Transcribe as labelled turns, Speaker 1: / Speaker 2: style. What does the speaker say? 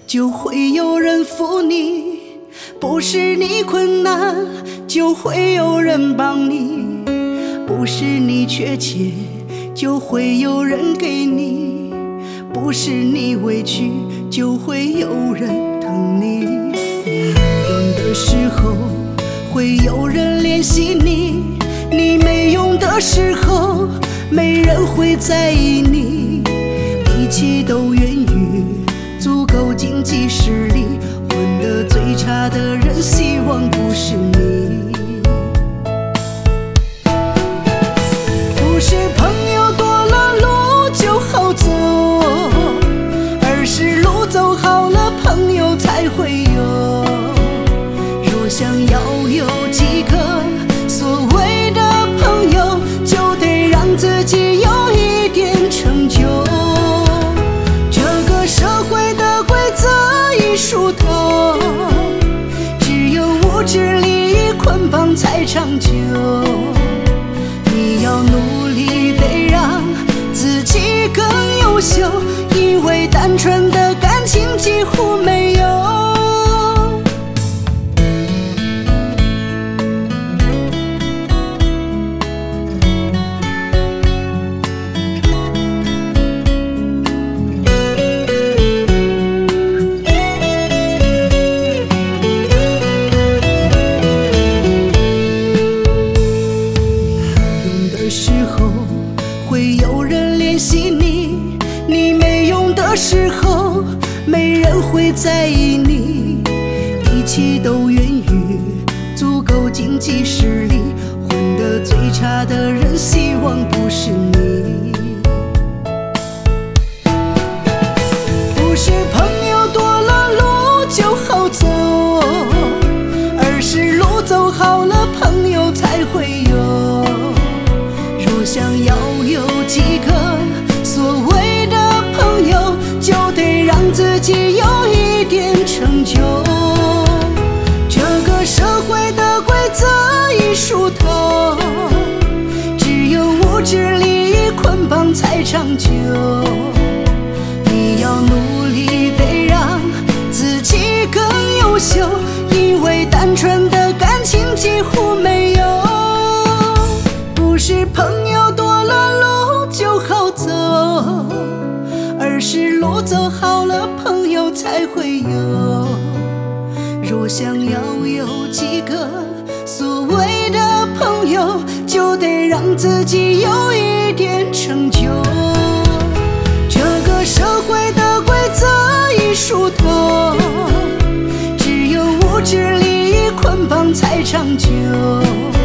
Speaker 1: 就会有人扶你；不是你困难，就会有人帮你；不是你缺钱，就会有人给你；不是你委屈，就会有人疼你。你有用的时候，会有人怜惜你；你没用的时候，没人会在意你。一切都源于足够经济实力，混得最差的人希望不是你。不是朋友多了路就好走，而是路走好了朋友才会有。若想要有几个所谓的朋友，就得让自己有一点成就。疏通，只有物质利益捆绑才长久。你要努力得让自己更优秀，因为单纯的感情几乎没有。会有人怜惜你，你没用的时候，没人会在意你。一切都源于足够经济实力，混得最差的人希望不是你。不是朋友多了路就好走，而是路走好了朋友才会有。若想要有几个所谓的朋友，就得让自己有一点成就。这个社会的规则已疏通，只有物质利益捆绑才长久。你要努力得让自己更优秀，因为单纯的感情几乎没有。不是朋友多了路就好走，而是路走好了朋友才会有。若想要有几个所谓的朋友，就得让自己有一点成就。这个社会的规则已疏通，只有物质利益捆绑才长久。